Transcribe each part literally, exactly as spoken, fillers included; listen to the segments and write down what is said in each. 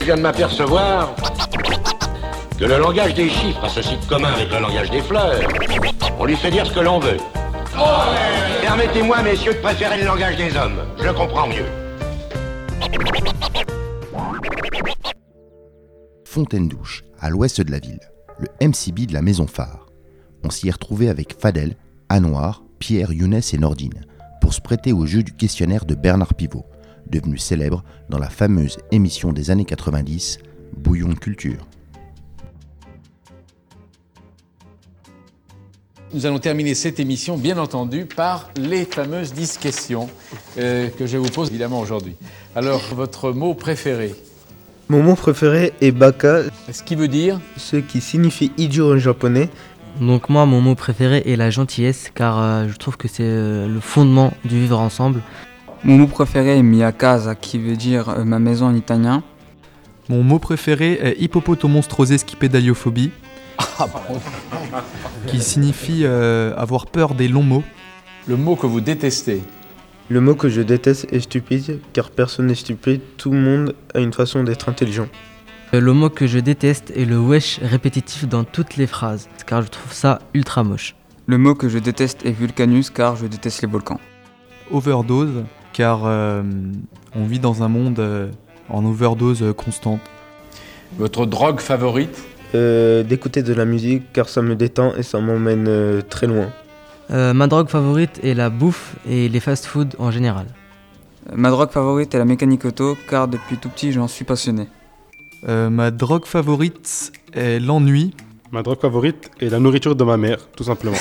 Je viens de m'apercevoir que le langage des chiffres a ceci de commun avec le langage des fleurs. On lui fait dire ce que l'on veut. Permettez-moi, messieurs, de préférer le langage des hommes. Je le comprends mieux. Fontaine-Douche, à l'ouest de la ville, le M C B de la Maison Phare. On s'y est retrouvé avec Fadel, Anouar, Pierre, Younes et Nordine pour se prêter au jeu du questionnaire de Bernard Pivot, devenu célèbre dans la fameuse émission des années quatre-vingt-dix, Bouillon de culture. Nous allons terminer cette émission, bien entendu, par les fameuses dix questions euh, que je vous pose évidemment aujourd'hui. Alors, votre mot préféré? Mon mot préféré est baka, Ce qui veut dire? ce qui signifie idiot en japonais. Donc moi, mon mot préféré est la gentillesse, car euh, je trouve que c'est euh, le fondement du vivre ensemble. Mon mot préféré est mia casa, qui veut dire euh, ma maison en italien. Mon mot préféré est hippopotomonstrose schipedaliophobie, Ah bon. qui signifie euh, avoir peur des longs mots. Le mot que vous détestez? Le mot que je déteste est stupide, car personne n'est stupide, tout le monde a une façon d'être intelligent. Euh, Le mot que je déteste est le wesh répétitif dans toutes les phrases, car je trouve ça ultra moche. Le mot que je déteste est vulcanus, car je déteste les volcans. Overdose, car euh, on vit dans un monde euh, en overdose euh, constante. Votre drogue favorite? Euh, d'écouter de la musique, car ça me détend et ça m'emmène euh, très loin. Euh, ma drogue favorite est la bouffe et les fast-foods en général. Euh, Ma drogue favorite est la mécanique auto, car depuis tout petit j'en suis passionné. Euh, ma drogue favorite est l'ennui. Ma drogue favorite est la nourriture de ma mère, tout simplement.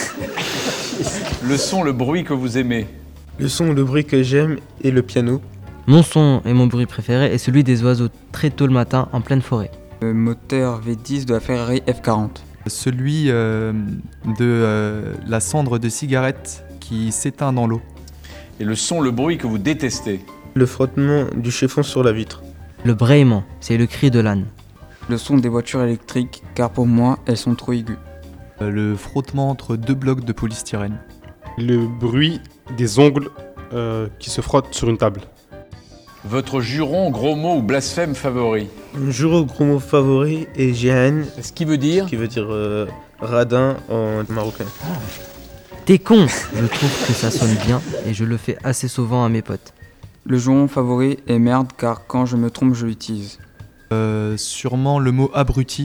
Le son, le bruit que vous aimez? Le son ou le bruit que j'aime est le piano. Mon son et mon bruit préféré est celui des oiseaux très tôt le matin en pleine forêt. Le moteur V dix de la Ferrari F quarante. Celui euh, de euh, la cendre de cigarette qui s'éteint dans l'eau. Et le son, le bruit que vous détestez? Le frottement du chiffon sur la vitre. Le brayement, c'est le cri de l'âne. Le son des voitures électriques, car pour moi elles sont trop aiguës. Euh, Le frottement entre deux blocs de polystyrène. Le bruit des ongles euh, qui se frottent sur une table. Votre juron, gros mot ou blasphème favori? Mon juron gros mot favori est Jehan, Ce qui veut dire? qui veut dire euh, radin en marocain. T'es con! Je trouve que ça sonne bien et je le fais assez souvent à mes potes. Le juron favori est merde, car quand je me trompe je l'utilise. Euh, sûrement le mot abruti.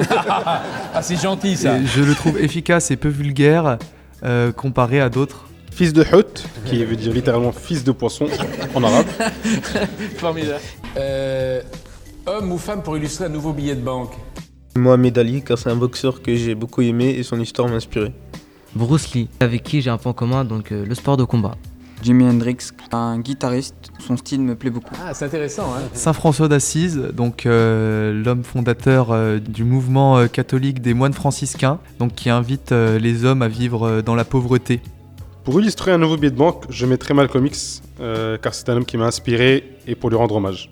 Ah, c'est gentil ça. Et je le trouve efficace et peu vulgaire euh, comparé à d'autres. Fils de hut, qui veut dire littéralement fils de poisson en arabe. Formidable. Euh, homme ou femme pour illustrer un nouveau billet de banque? Mohamed Ali, car c'est un boxeur que j'ai beaucoup aimé et son histoire m'a inspiré. Bruce Lee, avec qui j'ai un point commun, donc euh, le sport de combat. Jimi Hendrix, un guitariste, son style me plaît beaucoup. Ah, c'est intéressant, hein. Saint François d'Assise, donc euh, l'homme fondateur euh, du mouvement euh, catholique des moines franciscains, donc qui invite euh, les hommes à vivre euh, dans la pauvreté. Pour illustrer un nouveau billet de banque, je mettrai Malcolm X, euh, car c'est un homme qui m'a inspiré et pour lui rendre hommage.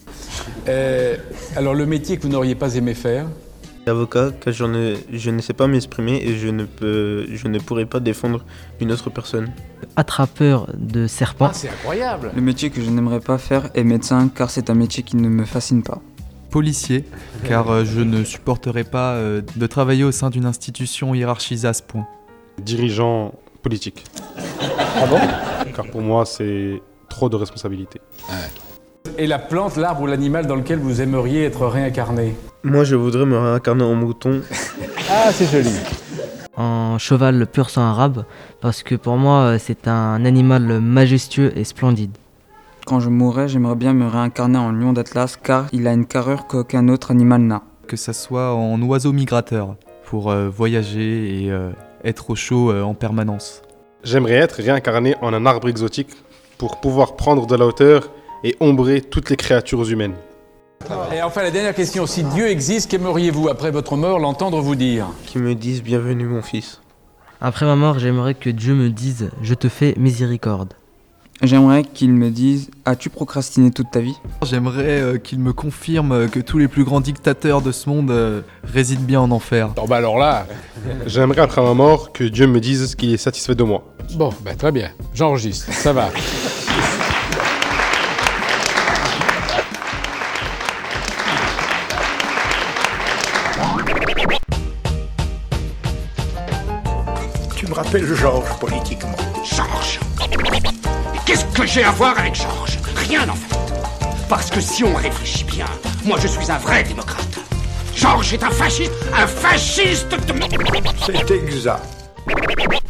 Euh, alors, le métier que vous n'auriez pas aimé faire? Avocat, car j'en ai- je ne sais pas m'exprimer et je ne, peux, je ne pourrai pas défendre une autre personne. Attrapeur de serpents. Ah, c'est incroyable. Le métier que je n'aimerais pas faire est médecin, car c'est un métier qui ne me fascine pas. Policier, car euh, je ne supporterai pas euh, de travailler au sein d'une institution hiérarchisée à ce point. Dirigeant politique. Ah bon? Car pour moi, c'est trop de responsabilités. Et la plante, l'arbre ou l'animal dans lequel vous aimeriez être réincarné? Moi, je voudrais me réincarner en mouton. Ah, c'est joli. En cheval pur sang arabe, parce que pour moi euh, c'est un animal majestueux et splendide. Quand je mourrai, j'aimerais bien me réincarner en lion d'Atlas, car il a une carrure qu'aucun autre animal n'a. Que ça soit en oiseau migrateur, pour euh, voyager et euh, être au chaud euh, en permanence. J'aimerais être réincarné en un arbre exotique pour pouvoir prendre de la hauteur et ombrer toutes les créatures humaines. Et enfin, la dernière question. Si Dieu existe, qu'aimeriez-vous, après votre mort, l'entendre vous dire? Qui me disent bienvenue mon fils. Après ma mort, j'aimerais que Dieu me dise « Je te fais miséricorde ». J'aimerais qu'ils me disent « As-tu procrastiné toute ta vie ?» J'aimerais euh, qu'il me confirme que tous les plus grands dictateurs de ce monde euh, résident bien en enfer. Oh, bah alors là... J'aimerais après ma mort que Dieu me dise qu'il est satisfait de moi. Bon, bah très bien. J'enregistre. Ça va. me rappelle Georges politiquement. Georges. Et qu'est-ce que j'ai à voir avec Georges? Rien en fait. Parce que si on réfléchit bien, moi je suis un vrai démocrate. Georges est un fasciste, un fasciste de... C'est exact.